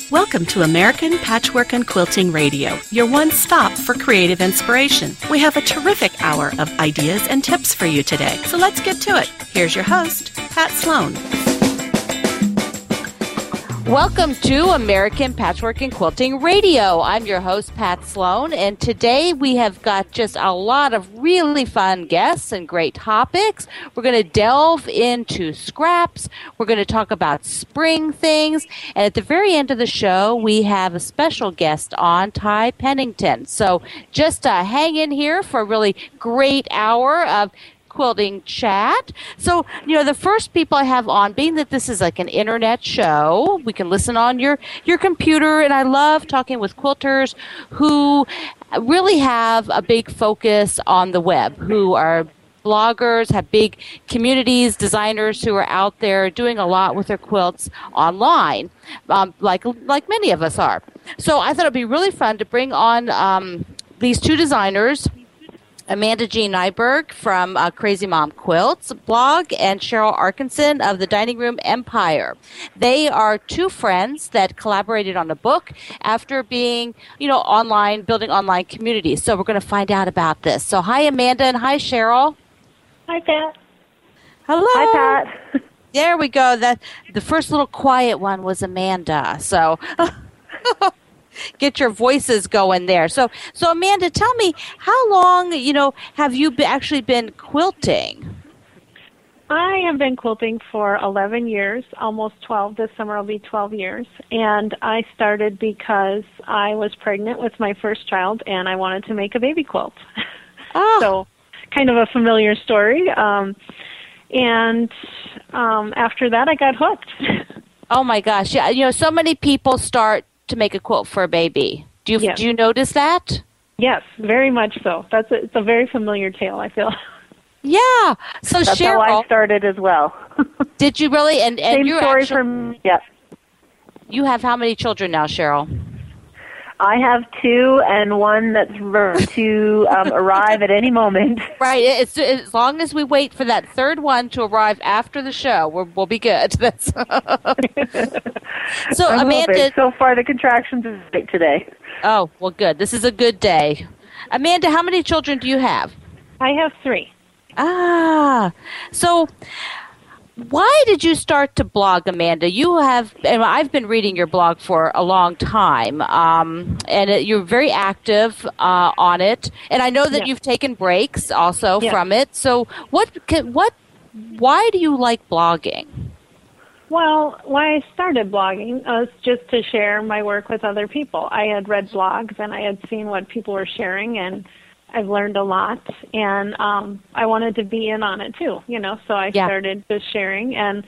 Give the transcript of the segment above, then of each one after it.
Welcome to American Patchwork and Quilting Radio, your one stop for creative inspiration. We have a terrific hour of ideas and tips for you today, so let's get to it. Here's your host, Pat Sloan. Welcome to American Patchwork and Quilting Radio. I'm your host, Pat Sloan, and today we have got just a lot of really fun guests and great topics. We're going to delve into scraps. We're going to talk about spring things, and at the very end of the show, we have a special guest on, Ty Pennington. So just hang in here for a really great hour of quilting chat. So, the first people I have on, being that this is like an internet show, we can listen on your computer, and I love talking with quilters who really have a big focus on the web, who are bloggers, have big communities, designers who are out there doing a lot with their quilts online, like many of us are. So I thought it'd be really fun to bring on these two designers, Amanda Jean Nyberg from Crazy Mom Quilts blog and Cheryl Arkinson of the Dining Room Empire. They are two friends that collaborated on a book after being, online, building online communities. So we're going to find out about this. So hi, Amanda, and hi, Cheryl. Hi, Pat. Hello. Hi, Pat. There we go. The first little quiet one was Amanda. So get your voices going there. So Amanda, tell me, how long, have you actually been quilting? I have been quilting for 11 years, almost 12. This summer will be 12 years. And I started because I was pregnant with my first child, and I wanted to make a baby quilt. Oh. So kind of a familiar story. And after that, I got hooked. Oh, my gosh. Yeah, so many people start to make a quilt for a baby. Do you notice that? Yes, very much so. It's a very familiar tale, I feel. Yeah. So that's Cheryl, how I started as well. Did you really? And same you're story actually, for me. Yes. You have how many children now, Cheryl? I have two, and one that's ready to arrive at any moment. Right. It's as long as we wait for that third one to arrive after the show, we'll be good. That's So I'm Amanda, hoping. So far the contractions is big today. Oh, well, good. This is a good day. Amanda, how many children do you have? I have 3. So why did you start to blog, Amanda? And I've been reading your blog for a long time, and you're very active on it. And I know that you've taken breaks also from it. So why do you like blogging? Well, why I started blogging was just to share my work with other people. I had read blogs, and I had seen what people were sharing, and I've learned a lot, and I wanted to be in on it too, so I started just sharing, and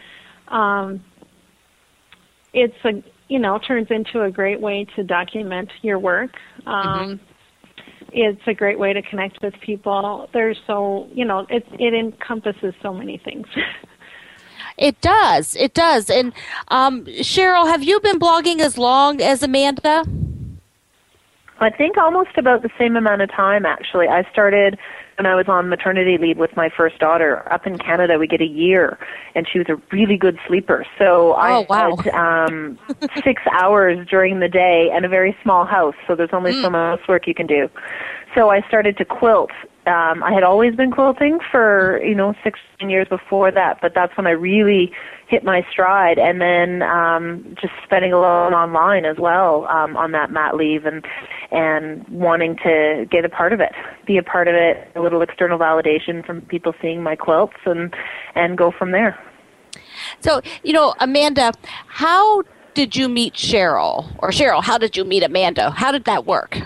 it's turns into a great way to document your work. It's a great way to connect with people. There's it encompasses so many things. It does. And Cheryl, have you been blogging as long as Amanda? I think almost about the same amount of time, actually. I started when I was on maternity leave with my first daughter. Up in Canada, we get a year, and she was a really good sleeper. So I had 6 hours during the day and a very small house, so there's only so much work you can do. So I started to quilt. I had always been quilting for, 6 years before that, but that's when I really hit my stride, and then just spending a lot online as well on that mat leave and wanting to get a part of it, be a part of it, a little external validation from people seeing my quilts and go from there. So, Amanda, how did you meet Cheryl? Or Cheryl, how did you meet Amanda? How did that work?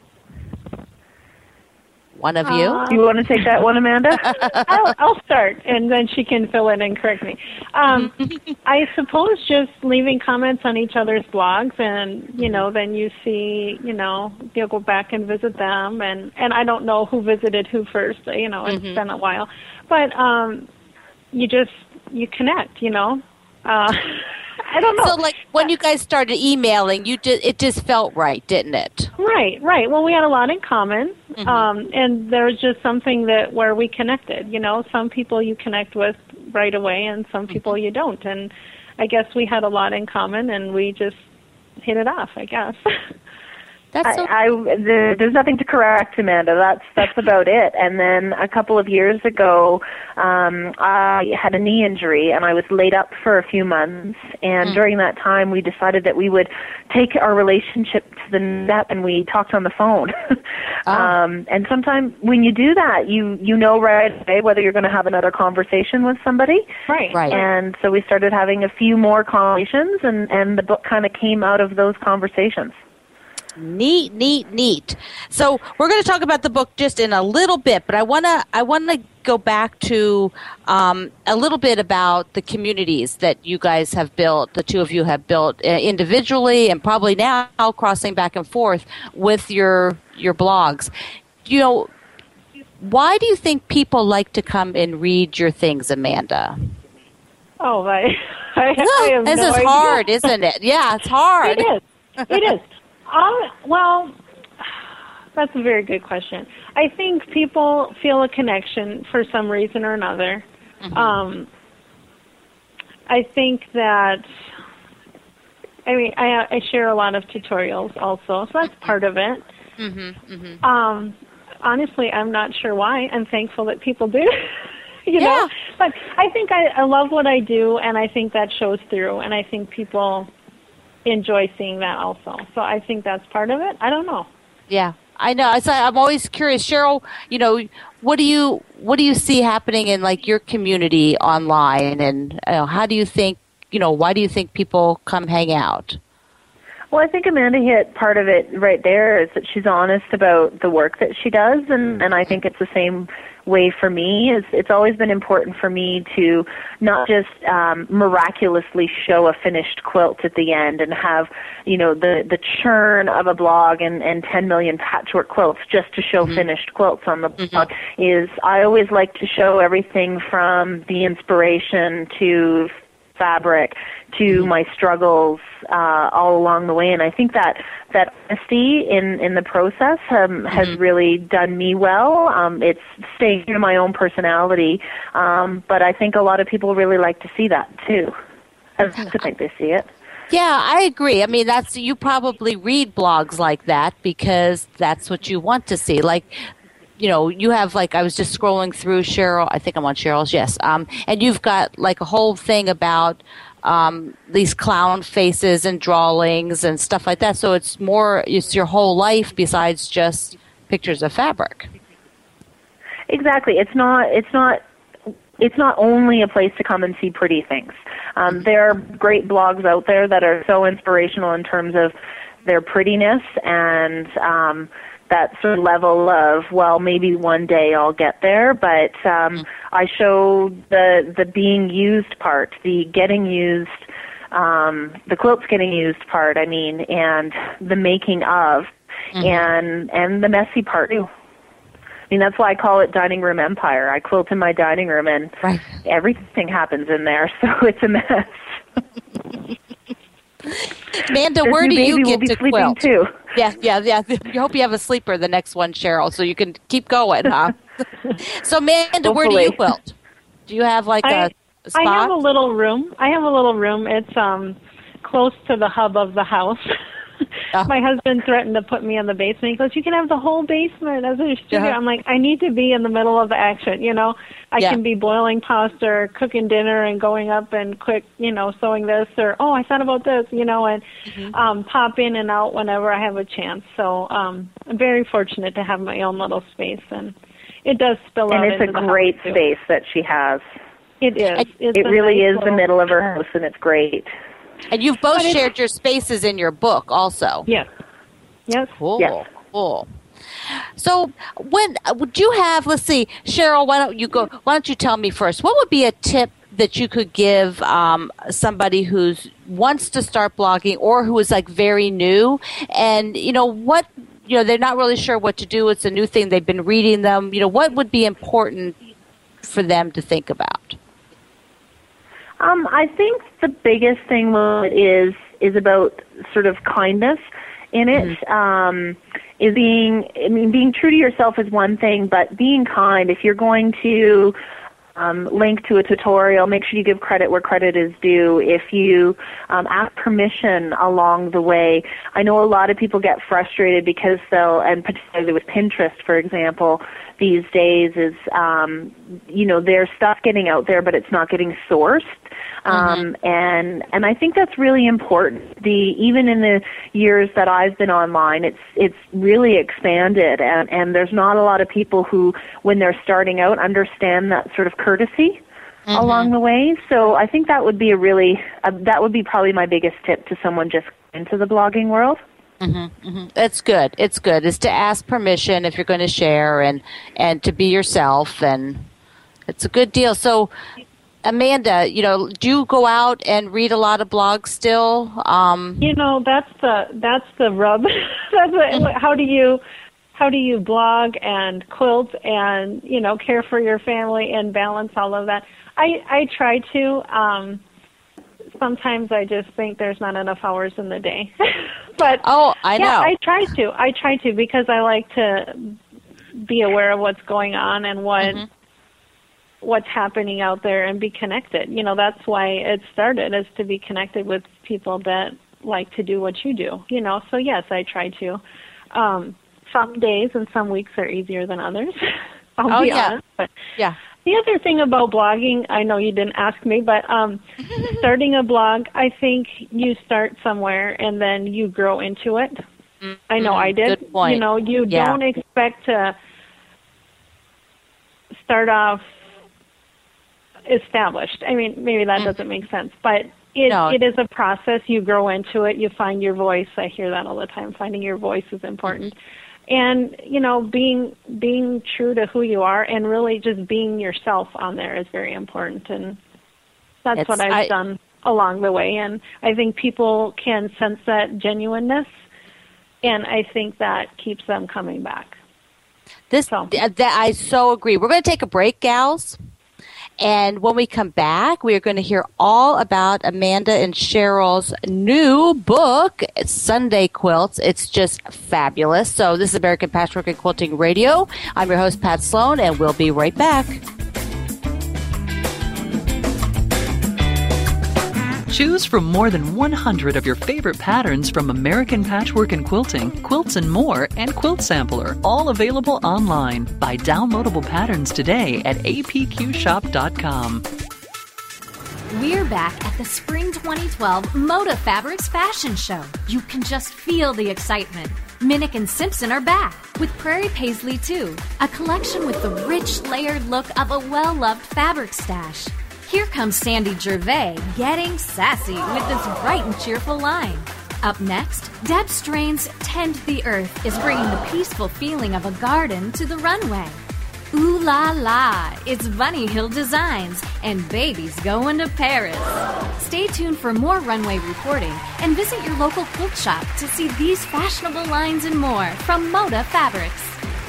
One of you? You want to take that one, Amanda? I'll start, and then she can fill in and correct me. I suppose just leaving comments on each other's blogs, and, then you see, you'll go back and visit them, and I don't know who visited who first, it's been a while. But you connect, I don't know. So, when you guys started emailing, it just felt right, didn't it? Right. Well, we had a lot in common, and there was just something where we connected. Some people you connect with right away, and some people you don't. And I guess we had a lot in common, and we just hit it off, I guess. That's so there's nothing to correct, Amanda. That's about it. And then a couple of years ago, I had a knee injury, and I was laid up for a few months. And during that time, we decided that we would take our relationship to the next step, and we talked on the phone. And sometimes when you do that, you know right away whether you're going to have another conversation with somebody. Right. And so we started having a few more conversations, and the book kind of came out of those conversations. Neat. So we're going to talk about the book just in a little bit, but I want to go back to a little bit about the communities that you guys have built, the two of you have built individually, and probably now crossing back and forth with your blogs. You know, why do you think people like to come and read your things, Amanda? Oh, I have this no is idea. hard, isn't it? Yeah, it's hard. It is. Well, that's a very good question. I think people feel a connection for some reason or another. I think that, I share a lot of tutorials also, so that's part of it. Honestly, I'm not sure why. I'm thankful that people do. you know, but I think I love what I do, and I think that shows through, and I think people enjoy seeing that also. So I think that's part of it. I don't know. Yeah, I know. I'm always curious, Cheryl. You know, what do you see happening in like your community online, and how do you think? Why do you think people come hang out? Well, I think Amanda hit part of it right there, is that she's honest about the work that she does, and I think it's the same way for me. It's always been important for me to not just miraculously show a finished quilt at the end and have, the churn of a blog and 10 million patchwork quilts just to show finished quilts on the blog. I always like to show everything from the inspiration to fabric to my struggles all along the way, and I think that honesty in the process has really done me well. It's staying true to my own personality, but I think a lot of people really like to see that too. I think they see it. Yeah, I agree. I mean, you probably read blogs like that because that's what you want to see. Like, you have, like, I was just scrolling through Cheryl. I think I'm on Cheryl's, yes. And you've got, like, a whole thing about these clown faces and drawings and stuff like that. So it's your whole life besides just pictures of fabric. Exactly. It's not only a place to come and see pretty things. There are great blogs out there that are so inspirational in terms of their prettiness and that sort of level of, well, maybe one day I'll get there, but I show the being used part, the getting used, the quilts getting used part, and the making of, and the messy part too. That's why I call it Dining Room Empire. I quilt in my dining room, and everything happens in there, so it's a mess. Amanda, where do you get to quilt? Too. Yeah. You hope you have a sleeper the next one, Cheryl, so you can keep going, huh? So, Amanda, where do you quilt? Do you have like a spot? I have a little room. It's close to the hub of the house. My husband threatened to put me in the basement. He goes, "You can have the whole basement as a studio." I'm like, I need to be in the middle of the action. I can be boiling pasta or cooking dinner and going up and quick, sewing this, or, oh, I thought about this, and pop in and out whenever I have a chance. So I'm very fortunate to have my own little space, and it does spill out into the house. And it's a great space that she has. It is. It really is the middle of her house, and it's great. And you've both shared your spaces in your book also. Yes. Cool. Yes. Cool. So when would you have, let's see, Cheryl, why don't you tell me first, what would be a tip that you could give somebody who wants to start blogging or who is like very new and, they're not really sure what to do. It's a new thing. They've been reading them. What would be important for them to think about? I think the biggest thing is about sort of kindness in it. Is being true to yourself is one thing, but being kind. If you're going to link to a tutorial. Make sure you give credit where credit is due. If you ask permission along the way, I know a lot of people get frustrated because and particularly with Pinterest, for example, these days is, there's stuff getting out there, but it's not getting sourced. And I think that's really important. Even in the years that I've been online, it's really expanded, and there's not a lot of people who, when they're starting out, understand that sort of courtesy along the way. So I think that would be that would be probably my biggest tip to someone just into the blogging world. It's good. It's good. Is to ask permission if you're going to share and to be yourself, and it's a good deal. So, Amanda, do you go out and read a lot of blogs still? That's the rub. How do you blog and quilt and care for your family and balance all of that? I try to. Sometimes I just think there's not enough hours in the day. But I know. I try to because I like to be aware of what's going on and what's happening out there and be connected. That's why it started, is to be connected with people that like to do what you do. So yes, I try to. Some days and some weeks are easier than others. I'll be honest. But yeah. The other thing about blogging, I know you didn't ask me, but starting a blog, I think you start somewhere and then you grow into it. I know I did. Good point. You don't expect to start off established. I mean, maybe that doesn't make sense, but it is a process. You grow into it. You find your voice. I hear that all the time. Finding your voice is important. And, being true to who you are and really just being yourself on there is very important. And that's what I've done along the way. And I think people can sense that genuineness, and I think that keeps them coming back. I so agree. We're going to take a break, gals. And when we come back, we are going to hear all about Amanda and Cheryl's new book, Sunday Quilts. It's just fabulous. So this is American Patchwork and Quilting Radio. I'm your host, Pat Sloan, and we'll be right back. Choose from more than 100 of your favorite patterns from American Patchwork and Quilting, Quilts and More, and Quilt Sampler, all available online. Buy downloadable patterns today at apqshop.com. We're back at the Spring 2012 Moda Fabrics Fashion Show. You can just feel the excitement. Minnick and Simpson are back with Prairie Paisley 2, a collection with the rich, layered look of a well-loved fabric stash. Here comes Sandy Gervais getting sassy with this bright and cheerful line. Up next, Deb Strain's Tend the Earth is bringing the peaceful feeling of a garden to the runway. Ooh la la, it's Bunny Hill Designs, and baby's going to Paris. Stay tuned for more runway reporting and visit your local quilt shop to see these fashionable lines and more from Moda Fabrics.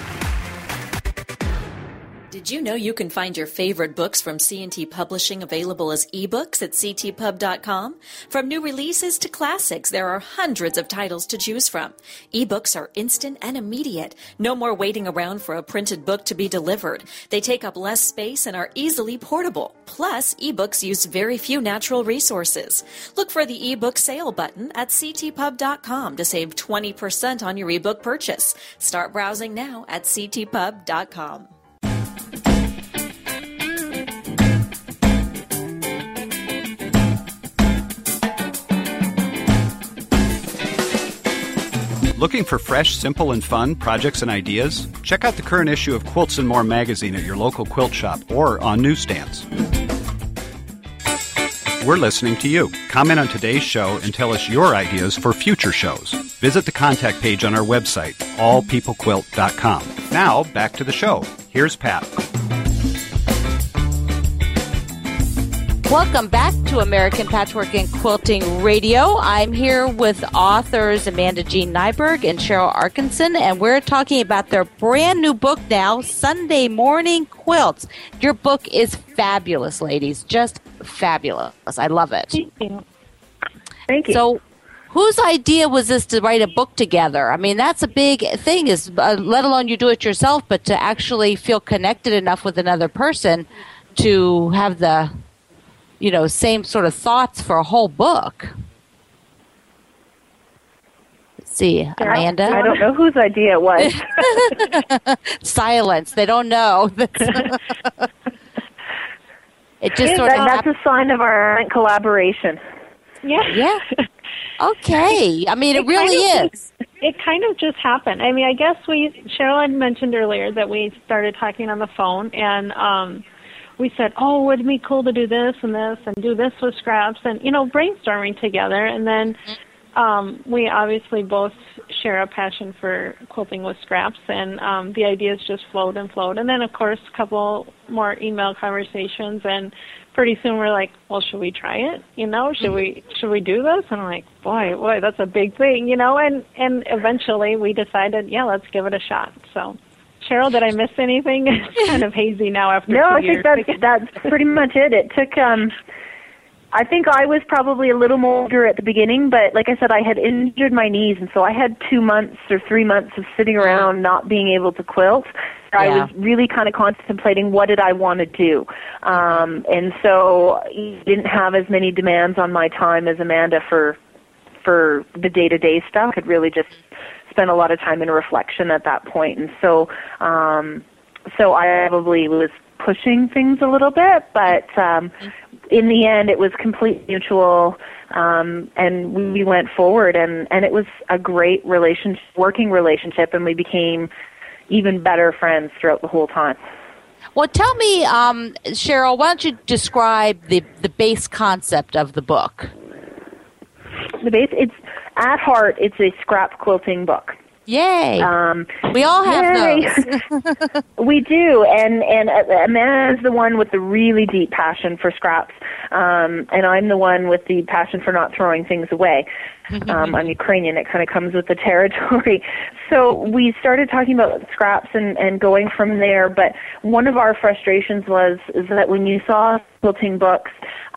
Did you know you can find your favorite books from C&T Publishing available as ebooks at ctpub.com? From new releases to classics, there are hundreds of titles to choose from. Ebooks are instant and immediate. No more waiting around for a printed book to be delivered. They take up less space and are easily portable. Plus, ebooks use very few natural resources. Look for the ebook sale button at ctpub.com to save 20% on your ebook purchase. Start browsing now at ctpub.com. Looking for fresh, simple, and fun projects and ideas? Check out the current issue of Quilts and More magazine at your local quilt shop or on newsstands. We're listening to you. Comment on today's show and tell us your ideas for future shows. Visit the contact page on our website, allpeoplequilt.com. Now, back to the show. Here's Pat. Welcome back to American Patchwork and Quilting Radio. I'm here with authors Amanda Jean Nyberg and Cheryl Arkinson, and we're talking about their brand new book now, Sunday Morning Quilts. Your book is fabulous, ladies. Just fabulous. I love it. Thank you. Thank you. So, whose idea was this to write a book together? I mean, that's a big thing, is let alone you do it yourself, but to actually feel connected enough with another person to have the, same sort of thoughts for a whole book. Let's see, Amanda? I don't know whose idea it was. Silence. They don't know. It just that's a sign of our collaboration. Yeah. Okay. I mean, it really is. It kind of just happened. I mean, I guess Cheryl had mentioned earlier that we started talking on the phone, and we said, oh, would it be cool to do this and do this with scraps, and, brainstorming together. And then we obviously both share a passion for quilting with scraps, and the ideas just flowed and flowed. And then, of course, a couple more email conversations, and pretty soon we're like, well, should we try it? Should we do this? And I'm like, boy, that's a big thing, and eventually we decided, yeah, let's give it a shot. So, Cheryl, did I miss anything? It's kind of hazy now after 2 years. No, I think that's pretty much it. It took, I think I was probably a little more eager at the beginning, but like I said, I had injured my knees, and so I had 2 months or 3 months of sitting around not being able to quilt. I was really kind of contemplating what did I want to do. And so I didn't have as many demands on my time as Amanda for the day-to-day stuff. I could really just spend a lot of time in reflection at that point. And so so I probably was pushing things a little bit, but in the end it was completely mutual, and we went forward, and it was a great working relationship, and we became even better friends throughout the whole time. Well, tell me, Cheryl, why don't you describe the base concept of the book? It's at heart, it's a scrap quilting book. Yay! We all have those. We do, and Amanda's the one with the really deep passion for scraps, and I'm the one with the passion for not throwing things away. I'm Ukrainian. It kind of comes with the territory. So we started talking about scraps and going from there, but one of our frustrations is that when you saw quilting books,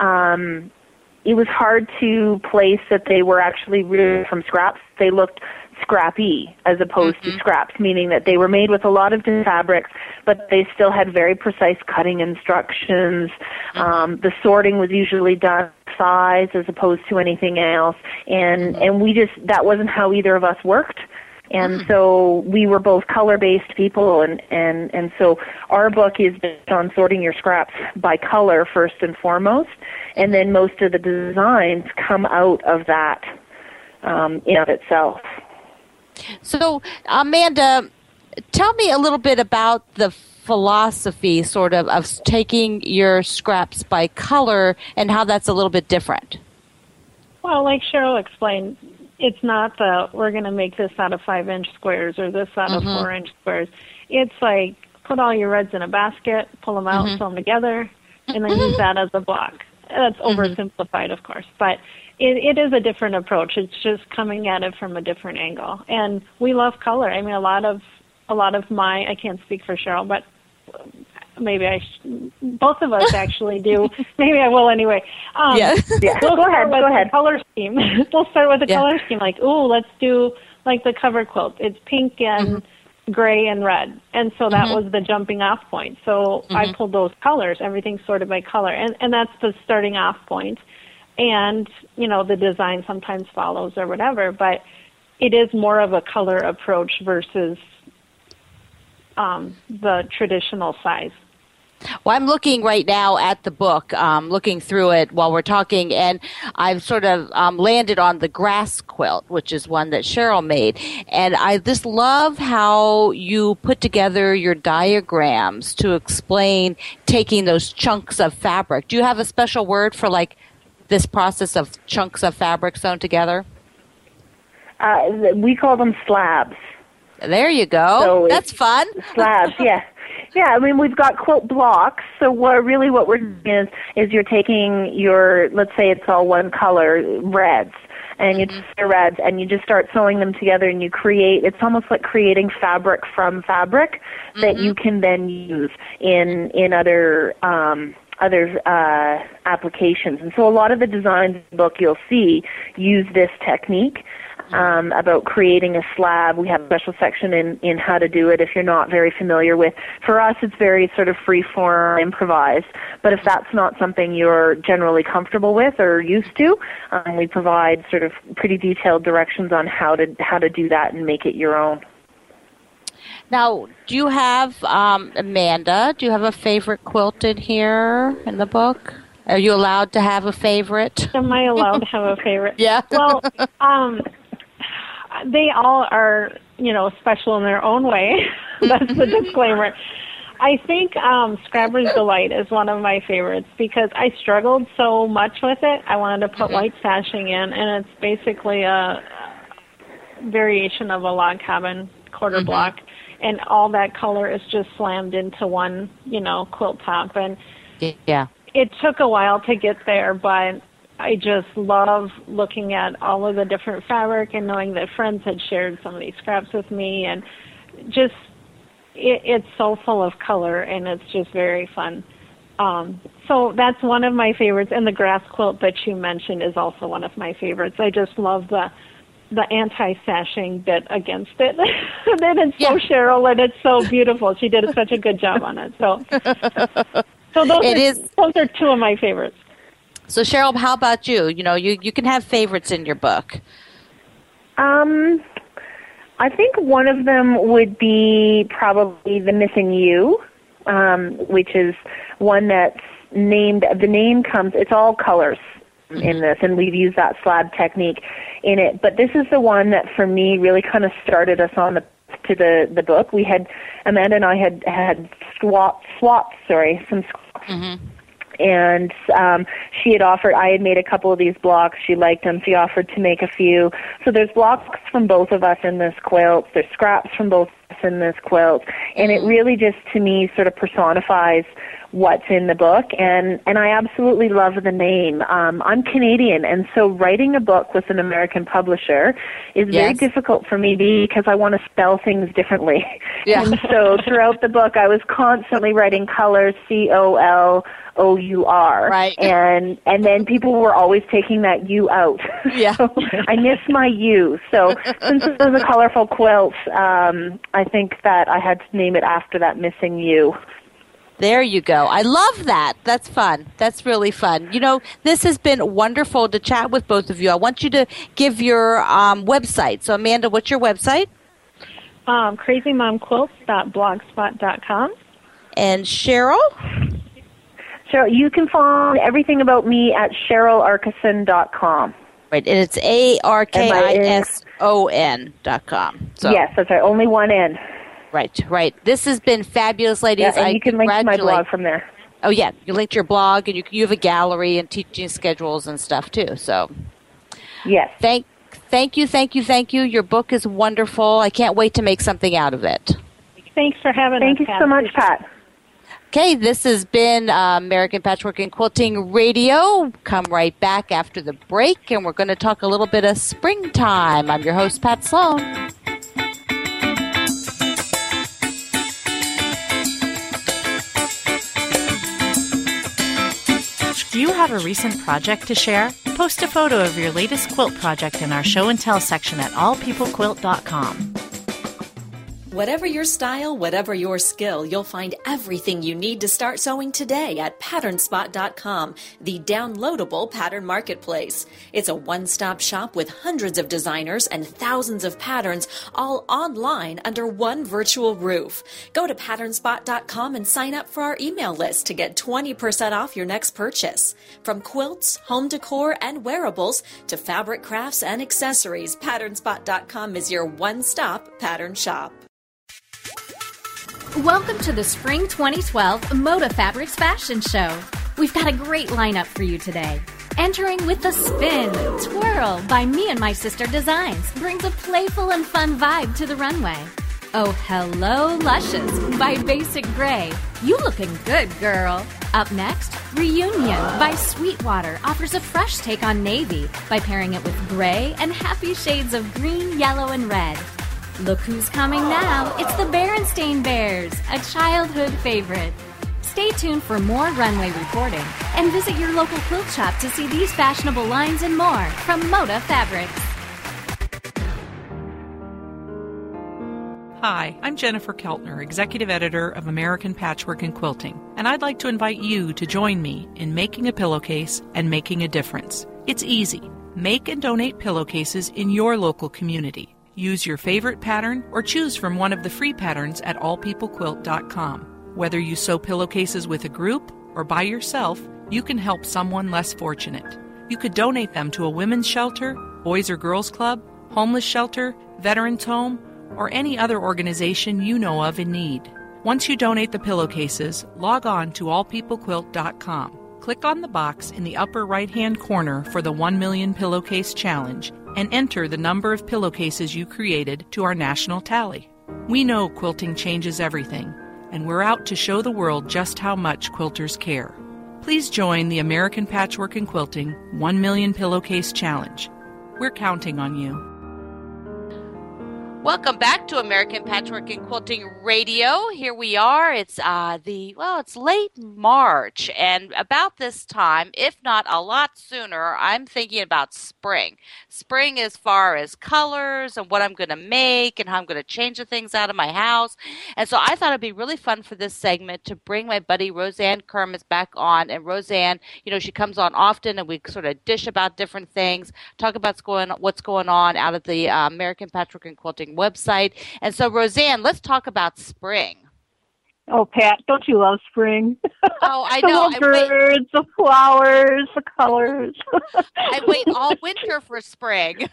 it was hard to place that they were actually really from scraps. They looked scrappy as opposed to scraps, meaning that they were made with a lot of different fabrics, but they still had very precise cutting instructions. The sorting was usually done size as opposed to anything else, and that wasn't how either of us worked. And so we were both color-based people, and so our book is based on sorting your scraps by color first and foremost, and then most of the designs come out of that in of itself. So, Amanda, tell me a little bit about the philosophy sort of taking your scraps by color and how that's a little bit different. Well, like Cheryl explained, it's not we're going to make this out of 5-inch squares or this out of 4-inch squares. It's like put all your reds in a basket, pull them out, sew them together, and then use that as a block. That's oversimplified, of course, but it is a different approach. It's just coming at it from a different angle. And we love color. I mean, a lot of I can't speak for Cheryl, but maybe both of us actually do. Maybe I will anyway. Yeah. We'll go ahead. Color scheme. We'll start with the color scheme. Like, let's do like the cover quilt. It's pink and gray and red. And so that was the jumping off point. So I pulled those colors. Everything's sorted by color. And that's the starting off point. And, the design sometimes follows or whatever, but it is more of a color approach versus the traditional size. Well, I'm looking right now at the book, looking through it while we're talking, and I've sort of landed on the grass quilt, which is one that Cheryl made. And I just love how you put together your diagrams to explain taking those chunks of fabric. Do you have a special word for, like, this process of chunks of fabric sewn together? We call them slabs. There you go. So that's fun. Slabs, yeah. Yeah, I mean, we've got quilt blocks, so what we're doing is you're taking your, let's say it's all one color, reds, and you take the reds, and you just start sewing them together, and you create, it's almost like creating fabric from fabric that you can then use in other applications. And so a lot of the designs in the book you'll see use this technique. about creating a slab. We have a special section in how to do it if you're not very familiar with. For us, it's very sort of free-form, improvised. But if that's not something you're generally comfortable with or used to, we provide sort of pretty detailed directions on how to do that and make it your own. Now, do you have, Amanda, do you have a favorite quilt in here in the book? Are you allowed to have a favorite? Am I allowed to have a favorite? Yeah. Well, they all are, special in their own way. That's the disclaimer. I think Scrabber's Delight is one of my favorites because I struggled so much with it. I wanted to put white sashing in, and it's basically a variation of a log cabin quarter block, and all that color is just slammed into one, quilt top. And yeah, it took a while to get there, but I just love looking at all of the different fabric and knowing that friends had shared some of these scraps with me, and just it's so full of color, and it's just very fun. So that's one of my favorites, and the grass quilt that you mentioned is also one of my favorites. I just love the anti-sashing bit against it. And it's so Cheryl, and it's so beautiful. She did such a good job on it. So those are two of my favorites. So Cheryl, how about you? You can have favorites in your book. I think one of them would be probably The Missing You, which is one that's named, the name comes, it's all colors in this, and we've used that slab technique in it. But this is the one that for me really kind of started us on to the book. We had, Amanda and I had swapped some scraps. And she had offered, I had made a couple of these blocks. She liked them. She offered to make a few. So there's blocks from both of us in this quilt. There's scraps from both of us in this quilt. And it really just, to me, sort of personifies what's in the book. And I absolutely love the name. I'm Canadian, and so writing a book with an American publisher is very difficult for me because I want to spell things differently. Yeah. And so throughout the book, I was constantly writing colors, COLOUR. Right. And then people were always taking that U out. Yeah. So I miss my U. So since it was a colorful quilt, I think that I had to name it after that missing U. There you go. I love that. That's fun. That's really fun. This has been wonderful to chat with both of you. I want you to give your website. So, Amanda, what's your website? CrazyMomQuilts.blogspot.com. And Cheryl? Cheryl, you can find everything about me at CherylArkison.com. Right, and it's ARKISON.com. So. Yes, that's right. Only one N. Right. This has been fabulous, ladies. Yeah, and you can link to my blog from there. Oh, yeah. You link to your blog, and you have a gallery and teaching schedules and stuff, too. So, yes. Thank you. Your book is wonderful. I can't wait to make something out of it. Thanks for having us. Thank you so much, Pat. Okay, this has been American Patchwork and Quilting Radio. Come right back after the break, and we're going to talk a little bit of springtime. I'm your host, Pat Sloan. Do you have a recent project to share? Post a photo of your latest quilt project in our show and tell section at allpeoplequilt.com. Whatever your style, whatever your skill, you'll find everything you need to start sewing today at PatternSpot.com, the downloadable pattern marketplace. It's a one-stop shop with hundreds of designers and thousands of patterns, all online under one virtual roof. Go to PatternSpot.com and sign up for our email list to get 20% off your next purchase. From quilts, home decor, and wearables to fabric crafts and accessories, PatternSpot.com is your one-stop pattern shop. Welcome to the Spring 2012 Moda Fabrics Fashion Show. We've got a great lineup for you today. Entering with the Spin Twirl by Me and My Sister Designs brings a playful and fun vibe to the runway. Oh Hello Luscious by Basic Gray. You looking good, girl. Up next, Reunion by Sweetwater offers a fresh take on navy by pairing it with gray and happy shades of green, yellow, and red. Look who's coming now. It's the Berenstain Bears, a childhood favorite. Stay tuned for more runway reporting and visit your local quilt shop to see these fashionable lines and more from Moda Fabrics. Hi, I'm Jennifer Keltner, Executive Editor of American Patchwork and Quilting, and I'd like to invite you to join me in making a pillowcase and making a difference. It's easy. Make and donate pillowcases in your local community. Use your favorite pattern or choose from one of the free patterns at allpeoplequilt.com. Whether you sew pillowcases with a group or by yourself, you can help someone less fortunate. You could donate them to a women's shelter, Boys or Girls Club, homeless shelter, veterans home, or any other organization you know of in need. Once you donate the pillowcases, log on to allpeoplequilt.com. Click on the box in the upper right-hand corner for the 1 Million Pillowcase Challenge and enter the number of pillowcases you created to our national tally. We know quilting changes everything, and we're out to show the world just how much quilters care. Please join the American Patchwork and Quilting 1 Million Pillowcase Challenge. We're counting on you. Welcome back to American Patchwork and Quilting Radio. Here we are. It's it's late March, and about this time, if not a lot sooner, I'm thinking about spring. Spring as far as colors and what I'm going to make and how I'm going to change the things out of my house. And so I thought it'd be really fun for this segment to bring my buddy Roseanne Kermis back on. And Roseanne, she comes on often, and we sort of dish about different things, talk about what's going on out at the American Patchwork and Quilting website. And so, Roseanne, let's talk about spring. Oh, Pat, don't you love spring? Oh, I know. The birds, the flowers, the colors. I wait all winter for spring.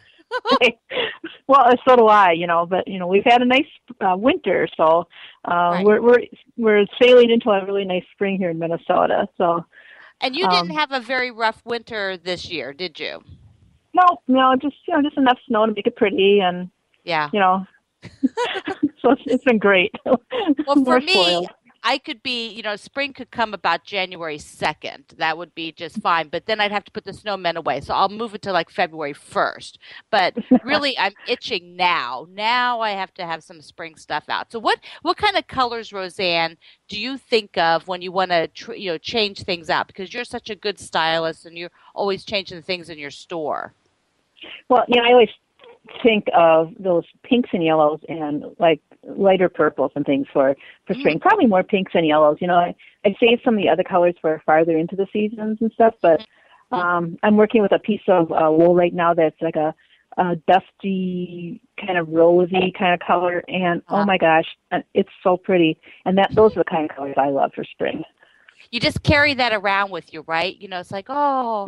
Well, so do I, but, we've had a nice winter, so right. we're sailing into a really nice spring here in Minnesota. So. And you didn't have a very rough winter this year, did you? No, just enough snow to make it pretty, and yeah, so it's been great. Well, for me, I could be, spring could come about January 2nd. That would be just fine. But then I'd have to put the snowmen away. So I'll move it to like February 1st. But really, I'm itching now. Now I have to have some spring stuff out. So what kind of colors, Roseanne, do you think of when you want to, change things out? Because you're such a good stylist and you're always changing the things in your store. Well, I always think of those pinks and yellows and like lighter purples and things for spring. Probably more pinks and yellows. I saved some of the other colors for farther into the seasons and stuff, but I'm working with a piece of wool right now that's like a dusty kind of rosy kind of color, and oh my gosh, it's so pretty. And those are the kind of colors I love for spring. You just carry that around with you, right? It's like, oh.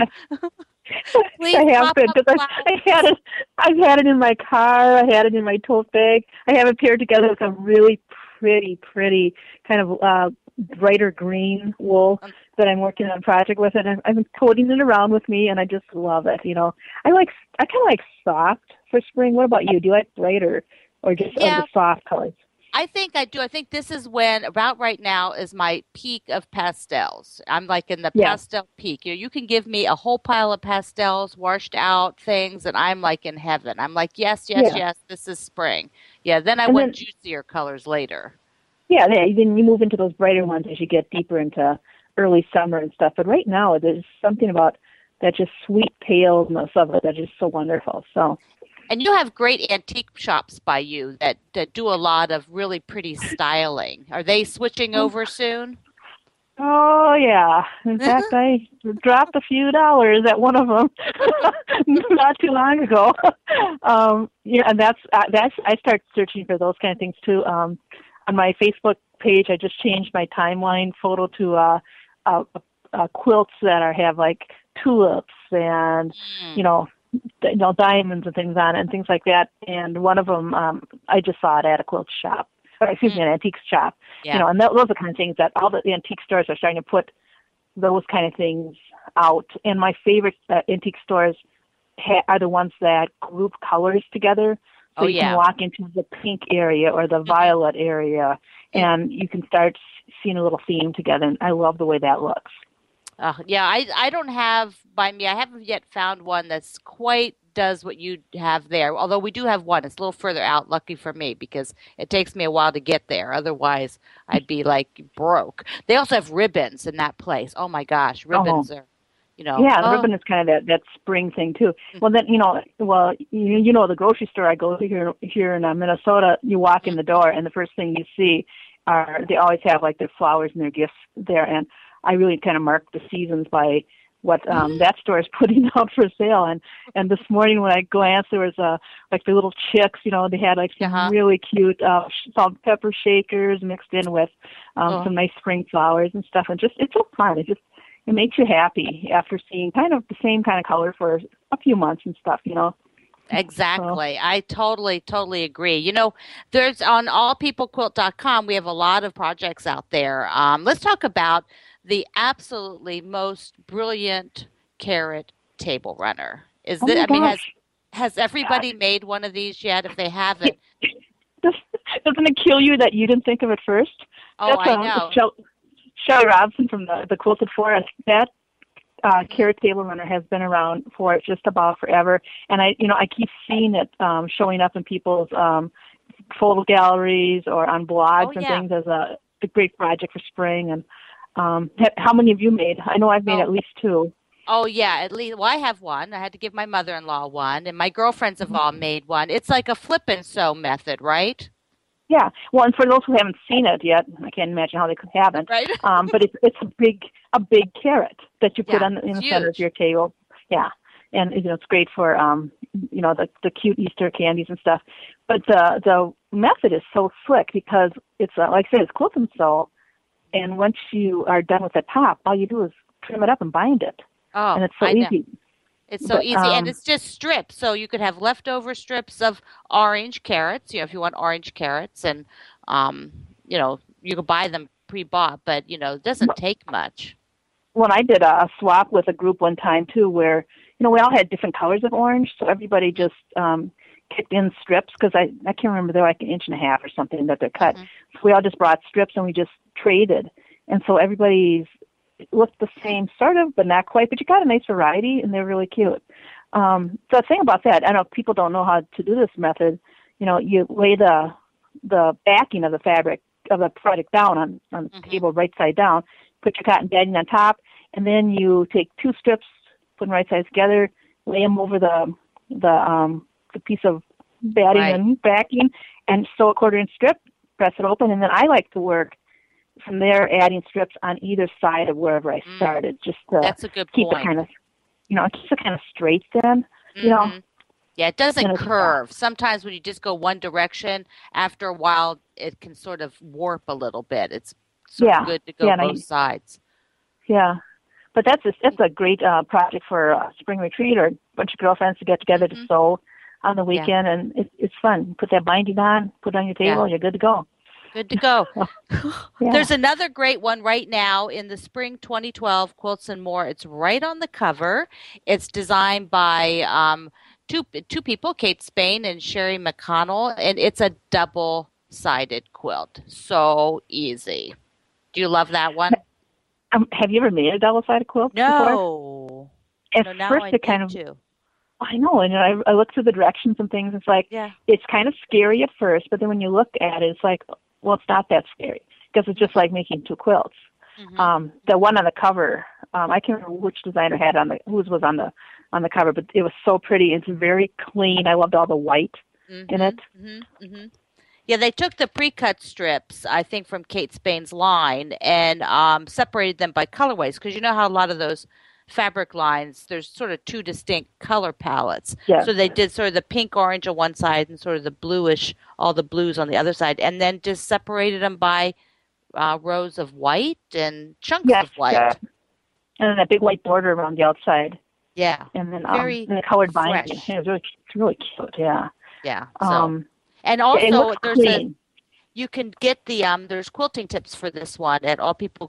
I have been, because I've had it in my car. I had it in my tote bag. I have it paired together with a really pretty kind of brighter green wool that I'm working on a project with, and I've been toting it around with me, and I just love it. I kind of like soft for spring. What about you? Do you like brighter or just the soft colors? I think I do. I think this is when, about right now, is my peak of pastels. I'm like in the pastel peak. You can give me a whole pile of pastels, washed out things, and I'm like in heaven. I'm like, yes, this is spring. Yeah, then I want juicier colors later. Yeah, then you move into those brighter ones as you get deeper into early summer and stuff. But right now, there's something about that just sweet paleness of it that is so wonderful. So. And you have great antique shops by you that do a lot of really pretty styling. Are they switching over soon? Oh, yeah. In fact, I dropped a few dollars at one of them not too long ago. And that's I start searching for those kind of things, too. On my Facebook page, I just changed my timeline photo to quilts that have, like, tulips and, diamonds and things on it and things like that. And one of them, I just saw it at a quilt shop, an antique shop. Yeah. And those are the kind of things that all the antique stores are starting to put those kind of things out. And my favorite antique stores are the ones that group colors together. So you can walk into the pink area or the violet area, and you can start seeing a little theme together. And I love the way that looks. I don't have by me. I haven't yet found one that's quite does what you have there. Although we do have one. It's a little further out, lucky for me, because it takes me a while to get there. Otherwise, I'd be like broke. They also have ribbons in that place. Oh my gosh, ribbons are Yeah, the ribbon is kind of that spring thing too. Well, then you know the grocery store I go to here in Minnesota. You walk in the door, and the first thing you see they always have like their flowers and their gifts there, and I really kind of mark the seasons by what that store is putting out for sale. And this morning when I glanced, there was like the little chicks. They had like some really cute salt and pepper shakers mixed in with some nice spring flowers and stuff. And it's so fun. It makes you happy after seeing kind of the same kind of color for a few months and stuff, Exactly. I totally agree. There's on allpeoplequilt.com, we have a lot of projects out there. Let's talk about the absolutely most brilliant carrot table runner. Has everybody made one of these yet? If they haven't. Doesn't it kill you that you didn't think of it first? Oh, I know. Shelley Robson from the Quilted Forest, that carrot table runner has been around for just about forever, and I keep seeing it showing up in people's photo galleries or on blogs and things as a great project for spring. And how many have you made? I know I've made at least 2. Oh yeah, at least. Well, I have one. I had to give my mother-in-law one, and my girlfriends have all made one. It's like a flip and sew method, right? Yeah. Well, and for those who haven't seen it yet, I can't imagine how they haven't. Right. But it's a big carrot that you put in the center of your table. Yeah. And it's great for the cute Easter candies and stuff. But the method is so slick because it's like I said, it's quilt and sew. And once you are done with the top, all you do is trim it up and bind it. Oh, and it's so easy. It's so easy, and it's just strips. So you could have leftover strips of orange carrots, if you want orange carrots, and you could buy them pre-bought, but it doesn't take much. Well, I did a swap with a group one time too, where we all had different colors of orange, so everybody just kicked in strips because I can't remember, they're like 1.5 inches or something that they're cut. So we all just brought strips and we just traded, and so everybody's looked the same sort of, but not quite, but you got a nice variety and they're really cute. So the thing about that, I know people don't know how to do this method. You lay the backing of the fabric of the product down on the table right side down, put your cotton batting on top, and then you take 2 strips, put them right sides together, lay them over the piece of batting and backing, and sew a 1/4 inch strip, press it open, and then I like to work from there, adding strips on either side of wherever I started, just to That's a good keep point. it kind of, keeps it kind of straight then, Yeah, it doesn't curve. Sometimes when you just go one direction, after a while, it can sort of warp a little bit. It's sort of good to go both sides. Yeah, but that's a great project for a spring retreat or a bunch of girlfriends to get together to sew on the weekend, and it's fun. Put that binding on, put it on your table, you're good to go. Good to go. There's another great one right now in the spring 2012 Quilts and More. It's right on the cover. It's designed by two people, Kate Spain and Sherry McConnell, and it's a double-sided quilt. So easy. Do you love that one? Have you ever made a double-sided quilt before? At first, it kind of. I know, and I look through the directions and things. It's like it's kind of scary at first, but then when you look at it, it's like, well, it's not that scary because it's just like making 2 quilts. The one on the cover, I can't remember which designer had whose was on the cover, but it was so pretty. It's very clean. I loved all the white in it. Yeah, they took the pre-cut strips, I think, from Kate Spain's line and separated them by colorways because you know how a lot of those fabric lines, there's sort of 2 distinct color palettes. Yes. So they did sort of the pink orange on one side and sort of the bluish, all the blues on the other side, and then just separated them by rows of white and chunks of white. And then that big white border around the outside. Yeah. And then very and the colored fresh. binding. It was really cute, yeah. Yeah. So. And also you can get there's quilting tips for this one at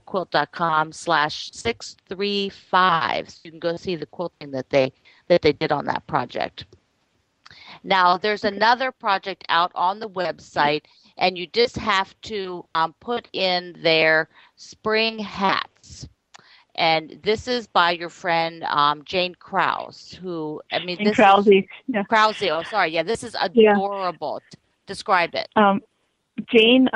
allpeoplequilt.com/635. So you can go see the quilting that they did on that project. Now there's another project out on the website, and you just have to put in their spring hats. And this is by your friend Jane Krause, who Krause. Krause. Oh, sorry. Yeah, this is adorable. Describe it. Jane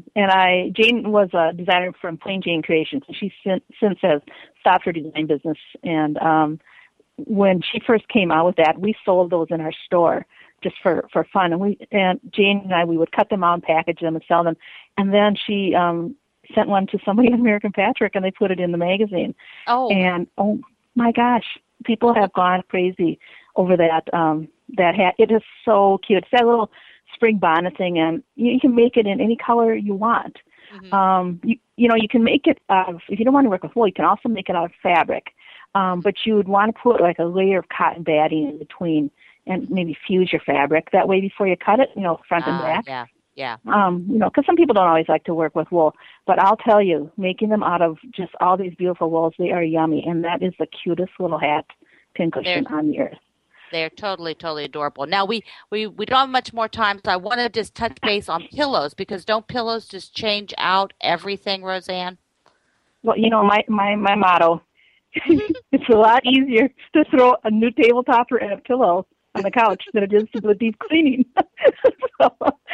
Jane was a designer from Plain Jane Creations, and she since has stopped her design business. And when she first came out with that, we sold those in our store just for fun. And Jane and I, we would cut them out and package them and sell them. And then she sent one to somebody at American Patchwork, and they put it in the magazine. Oh. And oh my gosh, people have gone crazy over that hat. It is so cute. It's that little spring bonnet thing, and you can make it in any color you want. Mm-hmm. You can make it out of, if you don't want to work with wool, you can also make it out of fabric. But you would want to put like a layer of cotton batting in between and maybe fuse your fabric that way before you cut it, front and back. Yeah. Because some people don't always like to work with wool. But I'll tell you, making them out of just all these beautiful wools, they are yummy. And that is the cutest little hat pincushion on the earth. They're totally, totally adorable. Now, we don't have much more time, so I want to just touch base on pillows, because don't pillows just change out everything, Roseanne? Well, my motto, it's a lot easier to throw a new table topper and a pillow on the couch than it is to do a deep cleaning. So,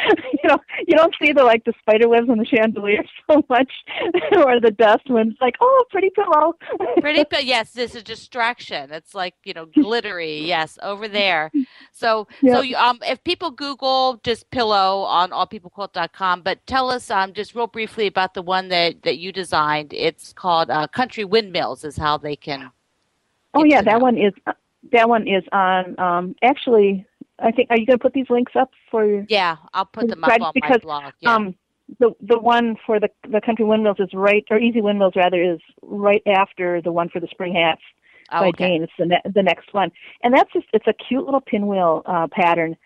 you don't see the spider webs on the chandelier so much, or the dust when it's like, oh, pretty pillow. Yes, this is a distraction. It's like, glittery. Yes, over there. So, if people Google just pillow on allpeoplequilt.com, but tell us just real briefly about the one that you designed. It's called Country Windmills is how they can. Oh yeah, that one is on. Actually, I think, are you going to put these links up for your? Yeah, I'll put them up on my blog. Yeah. The one for the Country Windmills is Easy Windmills rather, is right after the one for the spring hats by Jane. It's the next one, and it's a cute little pinwheel pattern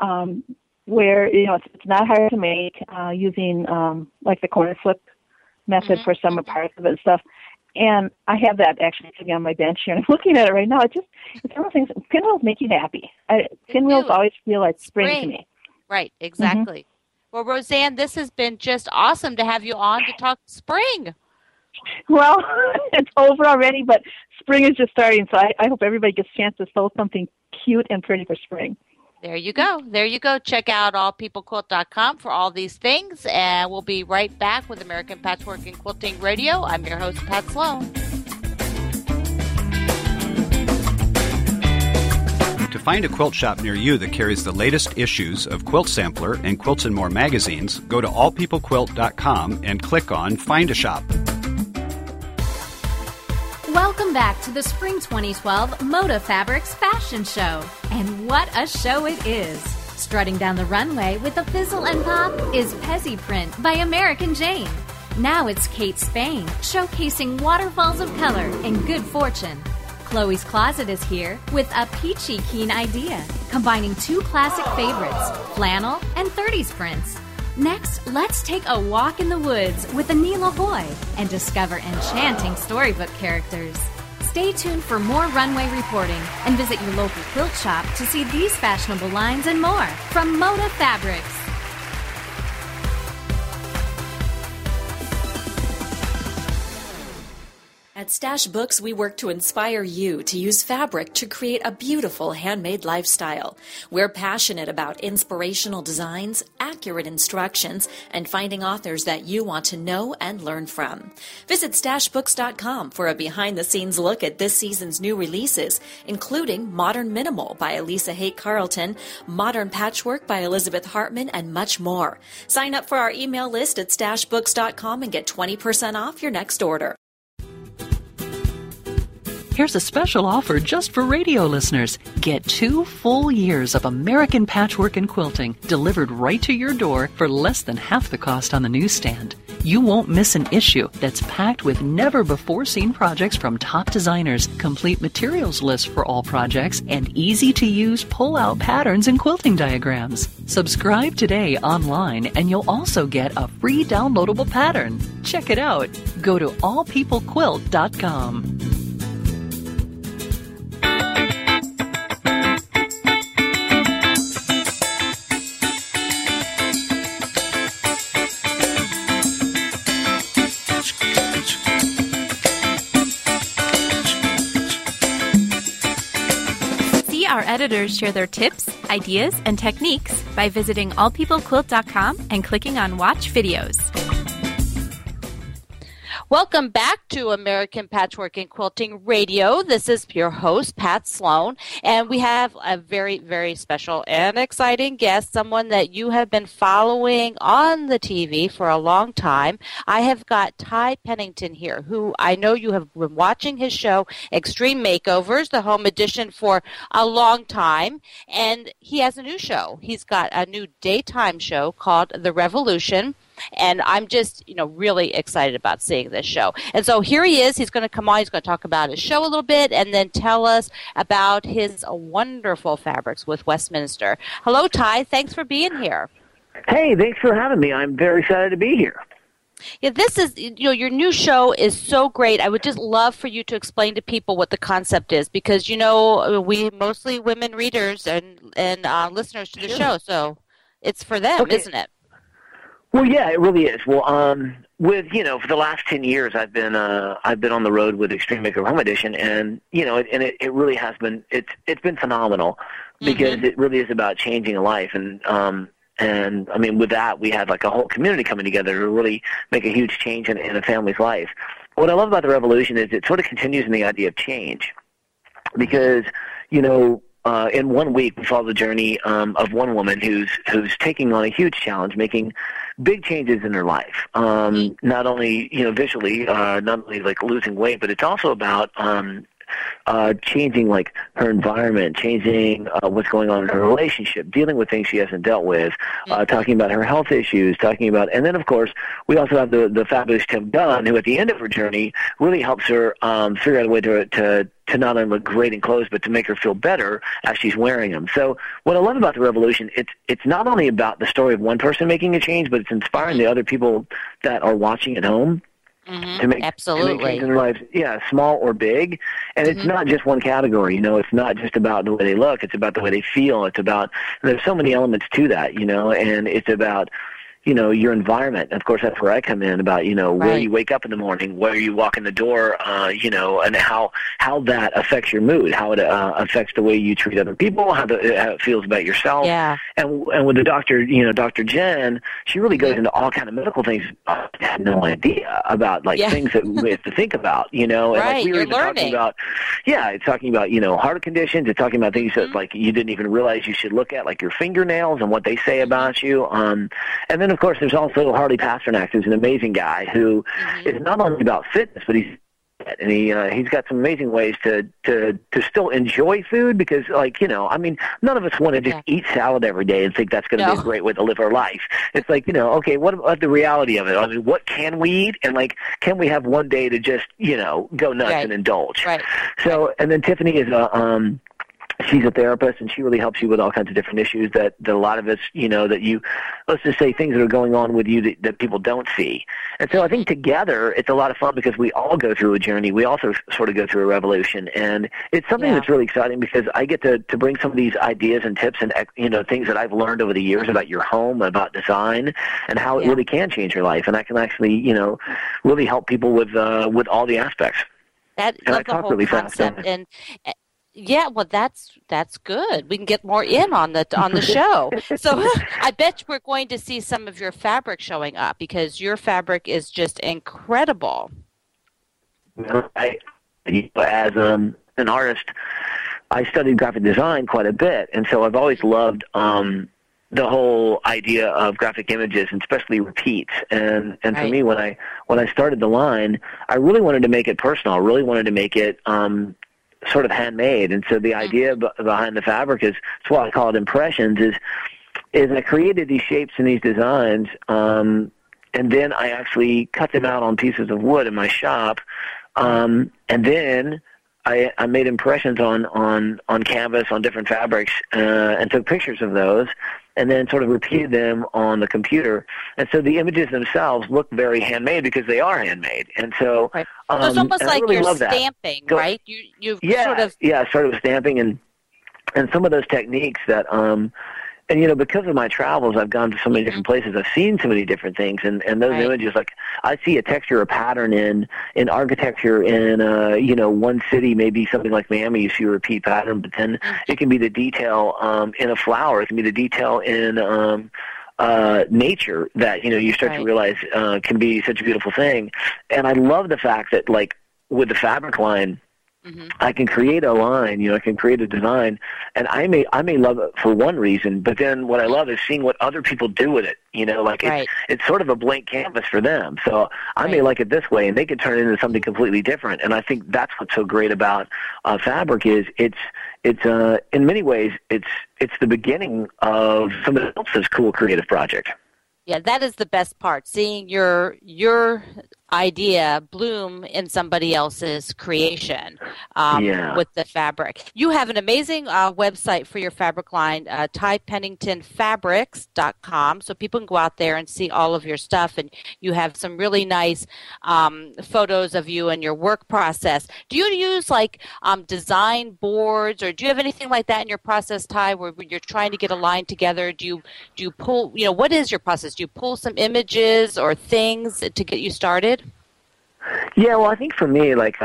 where it's not hard to make using like the corner flip method for some parts of it and stuff. And I have that actually sitting on my bench here, and I'm looking at it right now. It's one of the things. Pinwheels make you happy. Pinwheels always feel like spring to me. Right, exactly. Mm-hmm. Well, Roseanne, this has been just awesome to have you on to talk spring. Well, it's over already, but spring is just starting, so I hope everybody gets a chance to sew something cute and pretty for spring. There you go. Check out allpeoplequilt.com for all these things, and we'll be right back with American Patchwork and Quilting Radio. I'm your host, Pat Sloan. To find a quilt shop near you that carries the latest issues of Quilt Sampler and Quilts and More magazines, go to allpeoplequilt.com and click on Find a Shop. Welcome back to the Spring 2012 Moda Fabrics Fashion Show. And what a show it is! Strutting down the runway with a fizzle and pop is Pezzy Print by American Jane. Now it's Kate Spain, showcasing waterfalls of color and good fortune. Chloe's Closet is here with a peachy keen idea, combining two classic favorites, flannel and 30s prints. Next, let's take a walk in the woods with Anila Hoy and discover enchanting storybook characters. Stay tuned for more runway reporting and visit your local quilt shop to see these fashionable lines and more from Moda Fabrics. At Stash Books, we work to inspire you to use fabric to create a beautiful handmade lifestyle. We're passionate about inspirational designs, accurate instructions, and finding authors that you want to know and learn from. Visit StashBooks.com for a behind-the-scenes look at this season's new releases, including Modern Minimal by Elisa Haight Carlton, Modern Patchwork by Elizabeth Hartman, and much more. Sign up for our email list at StashBooks.com and get 20% off your next order. Here's a special offer just for radio listeners. Get 2 full years of American Patchwork and Quilting delivered right to your door for less than half the cost on the newsstand. You won't miss an issue that's packed with never-before-seen projects from top designers, complete materials lists for all projects, and easy-to-use pull-out patterns and quilting diagrams. Subscribe today online, and you'll also get a free downloadable pattern. Check it out. Go to allpeoplequilt.com. editors share their tips, ideas, and techniques by visiting allpeoplequilt.com and clicking on Watch Videos. Welcome back to American Patchwork and Quilting Radio. This is your host, Pat Sloan, and we have a very, very special and exciting guest, someone that you have been following on the TV for a long time. I have got Ty Pennington here, who I know you have been watching his show, Extreme Makeovers, the home edition, for a long time, and he has a new show. He's got a new daytime show called The Revolution. And I'm just, really excited about seeing this show. And so here he is. He's going to come on. He's going to talk about his show a little bit and then tell us about his wonderful fabrics with Westminster. Hello, Ty. Thanks for being here. Hey, thanks for having me. I'm very excited to be here. Yeah, this is, your new show is so great. I would just love for you to explain to people what the concept is because, we mostly women readers and listeners to the show. So it's for them, isn't it? Well, yeah, it really is. Well, for the last 10 years, I've been on the road with Extreme Makeover Home Edition, and it really has been it's been phenomenal because it really is about changing a life, and I mean with that we had like a whole community coming together to really make a huge change in a family's life. What I love about the Revolution is it sort of continues in the idea of change because in 1 week, we follow the journey of one woman who's taking on a huge challenge, making big changes in her life. Not only visually, not only like losing weight, but it's also about changing like her environment, changing what's going on in her relationship, dealing with things she hasn't dealt with, talking about her health issues, and then of course we also have the fabulous Tim Dunn, who at the end of her journey really helps her figure out a way to not only look great in clothes, but to make her feel better as she's wearing them. So what I love about the Revolution, it's not only about the story of one person making a change, but it's inspiring the other people that are watching at home. To make changes in their lives, small or big, and it's not just one category. It's not just about the way they look; it's about the way they feel. It's about there's so many elements to that, and it's about your environment. And of course, that's where I come in about, where you wake up in the morning, where you walk in the door, and how that affects your mood, how it affects the way you treat other people, how it feels about yourself. Yeah. And with the doctor, Dr. Jen, she really goes into all kind of medical things. I had no idea about things that we have to think about, and we were even talking about, it's talking about, heart conditions. It's talking about things that you didn't even realize you should look at, like your fingernails and what they say about you. And then of course, there's also Harley Pasternak, who's an amazing guy who is not only about fitness, but he's got some amazing ways to still enjoy food because, none of us want to just eat salad every day and think that's going to be a great way to live our life. It's okay, what about the reality of it? I mean, what can we eat? And, can we have one day to just, go nuts and indulge? Right. So, and then Tiffany is she's a therapist, and she really helps you with all kinds of different issues that a lot of us, let's just say things that are going on with you that people don't see. And so I think together it's a lot of fun because we all go through a journey. We also sort of go through a revolution. And it's something that's really exciting because I get to bring some of these ideas and tips and, things that I've learned over the years about your home, about design, and how it really can change your life. And I can actually, really help people with all the aspects. And I talk really fast. Yeah, well, that's good. We can get more in on the show. So I bet we're going to see some of your fabric showing up because your fabric is just incredible. As an artist, I studied graphic design quite a bit, and so I've always loved the whole idea of graphic images, and especially repeats. And for me, when I started the line, I really wanted to make it personal. I really wanted to make it sort of handmade. And so the idea behind the fabric is, that's why I call it impressions, is I created these shapes and these designs, and then I actually cut them out on pieces of wood in my shop, and then I made impressions on canvas, on different fabrics, and took pictures of those, and then sort of repeated them on the computer. And so the images themselves look very handmade because they are handmade. And so, so it's almost like really you're stamping, right? I started with stamping and some of those techniques that And because of my travels, I've gone to so many different places. I've seen so many different things, and those images, like I see a texture, a pattern in architecture in one city, maybe something like Miami, you see a repeat pattern, but then it can be the detail in a flower, it can be the detail in nature that you start to realize can be such a beautiful thing. And I love the fact that, like, with the fabric line, I can create a line, I can create a design, and I may love it for one reason, but then what I love is seeing what other people do with it. It's sort of a blank canvas for them. So I may like it this way, and they can turn it into something completely different. And I think that's what's so great about fabric is it's in many ways it's the beginning of somebody else's cool creative project. Yeah, that is the best part, seeing your idea bloom in somebody else's creation with the fabric. You have an amazing website for your fabric line, TyPenningtonFabrics.com, so people can go out there and see all of your stuff, and you have some really nice photos of you and your work process. Do you use design boards, or do you have anything like that in your process, Ty, where you're trying to get a line together? Do you pull, what is your process? Do you pull some images or things to get you started? Yeah, well, I think for me, I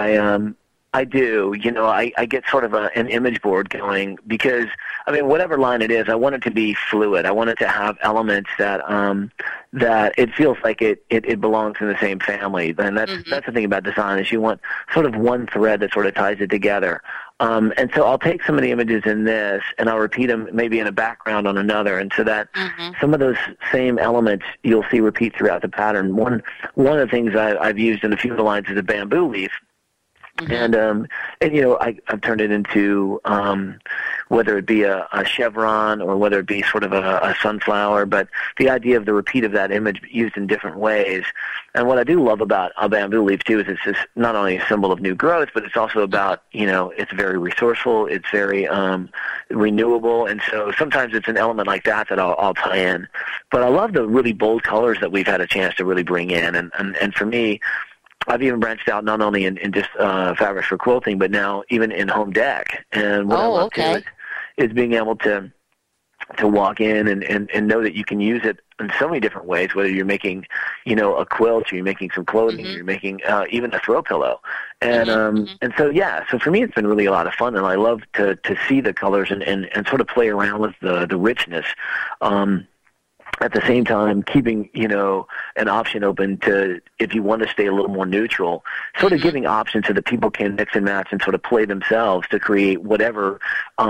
do. I get sort of an image board going because, whatever line it is, I want it to be fluid. I want it to have elements that that it feels like it belongs in the same family. And that's the thing about design is you want sort of one thread that sort of ties it together. And so I'll take some of the images in this and I'll repeat them maybe in a background on another, and so that some of those same elements you'll see repeat throughout the pattern. One of the things I've used in a few of the lines is a bamboo leaf. And I've turned it into whether it be a chevron or whether it be sort of a sunflower, but the idea of the repeat of that image used in different ways. And what I do love about a bamboo leaf too is it's just not only a symbol of new growth, but it's also about it's very resourceful, it's very renewable, and so sometimes it's an element like that I'll tie in. But I love the really bold colors that we've had a chance to really bring in, and for me, I've even branched out not only in just fabrics for quilting, but now even in home deck. And what I love too is being able to walk in and know that you can use it in so many different ways, whether you're making, a quilt, or you're making some clothing, or you're making even a throw pillow. And and so for me it's been really a lot of fun, and I love to see the colors and sort of play around with the richness. At the same time, keeping, an option open to, if you want to stay a little more neutral, sort of giving options so that people can mix and match and sort of play themselves to create whatever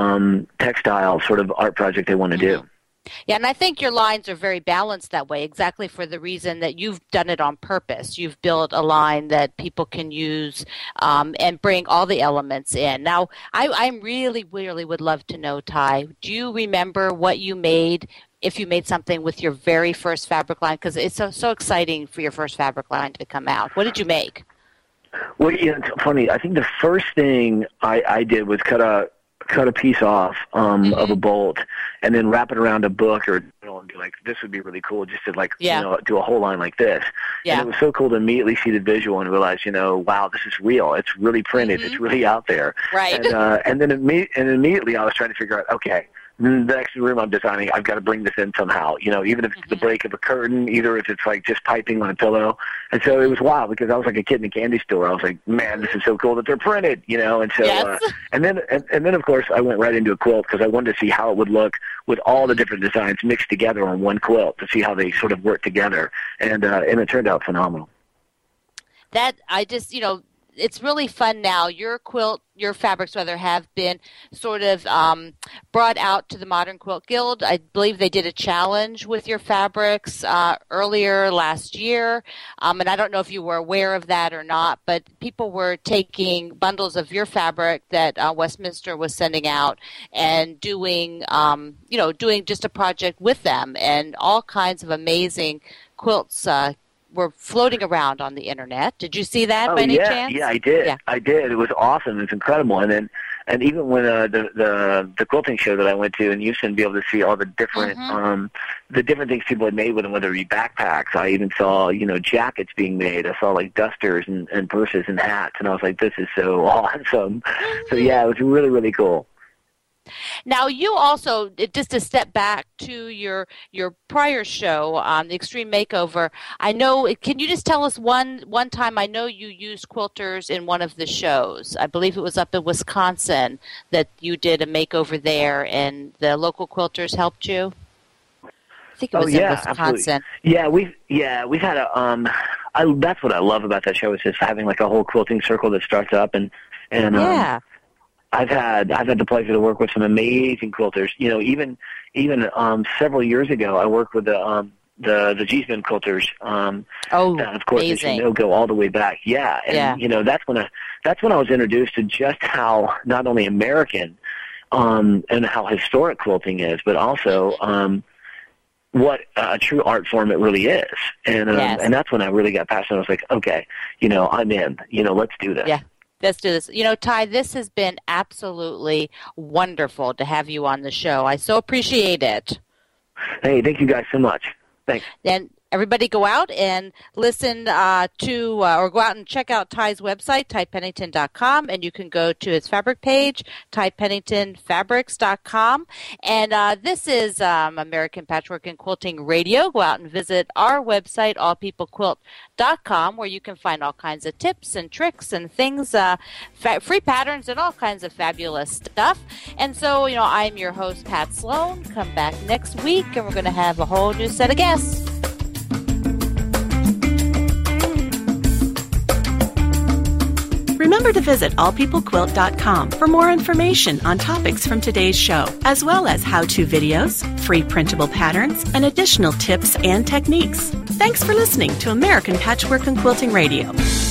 textile sort of art project they want to do. Yeah, and I think your lines are very balanced that way, exactly for the reason that you've done it on purpose. You've built a line that people can use and bring all the elements in. Now, I really, really would love to know, Ty, do you remember what you made, if you made something with your very first fabric line? Because it's so exciting for your first fabric line to come out. What did you make? Well, it's funny. I think the first thing I did was cut a piece off of a bolt and then wrap it around a book or and be like, this would be really cool just to do a whole line like this. And it was so cool to immediately see the visual and realize, wow, this is real. It's really printed. It's really out there. Right. And then immediately I was trying to figure out, okay, the next room I'm designing, I've got to bring this in somehow, even if it's the break of a curtain, either if it's like just piping on a pillow. And so it was wild because I was like a kid in a candy store. I was like, man, this is so cool that they're printed, and so, and then of course I went right into a quilt because I wanted to see how it would look with all the different designs mixed together on one quilt to see how they sort of work together. And it turned out phenomenal. That I just, it's really fun now. Your fabrics rather have been sort of brought out to the Modern Quilt Guild. I believe they did a challenge with your fabrics earlier last year. And I don't know if you were aware of that or not, but people were taking bundles of your fabric that Westminster was sending out and doing just a project with them, and all kinds of amazing quilts were floating around on the internet. Did you see that by any chance? Yeah, I did. Yeah. I did. It was awesome. It's incredible. And even when the quilting show that I went to in Houston, be able to see all the different things people had made with them, whether it be backpacks. I even saw jackets being made. I saw like dusters and purses and hats, and I was like, this is so awesome. So yeah, it was really, really cool. Now, you also, just to step back to your prior show, the Extreme Makeover, I know, can you just tell us one time, I know you used quilters in one of the shows. I believe it was up in Wisconsin that you did a makeover there, and the local quilters helped you? I think it was in Wisconsin. Absolutely. We've had a, that's what I love about that show, is just having like a whole quilting circle that starts up, and I've had the pleasure to work with some amazing quilters. You know, even several years ago, I worked with the Giesman quilters. And of course, as you know, go all the way back. Yeah, and you know, that's when I was introduced to just how not only American and how historic quilting is, but also what a true art form it really is. And and that's when I really got passionate. I was like, okay, you know, I'm in. You know, let's do this. Yeah. Let's do this. You know, Ty, this has been absolutely wonderful to have you on the show. I so appreciate it. Hey, thank you guys so much. Thanks. And everybody go out and listen or go out and check out Ty's website, TyPennington.com, and you can go to his fabric page, TyPenningtonFabrics.com. And this is American Patchwork and Quilting Radio. Go out and visit our website, allpeoplequilt.com, where you can find all kinds of tips and tricks and things, free patterns and all kinds of fabulous stuff. And so, you know, I'm your host, Pat Sloan. Come back next week, and we're going to have a whole new set of guests. Remember to visit allpeoplequilt.com for more information on topics from today's show, as well as how-to videos, free printable patterns, and additional tips and techniques. Thanks for listening to American Patchwork and Quilting Radio.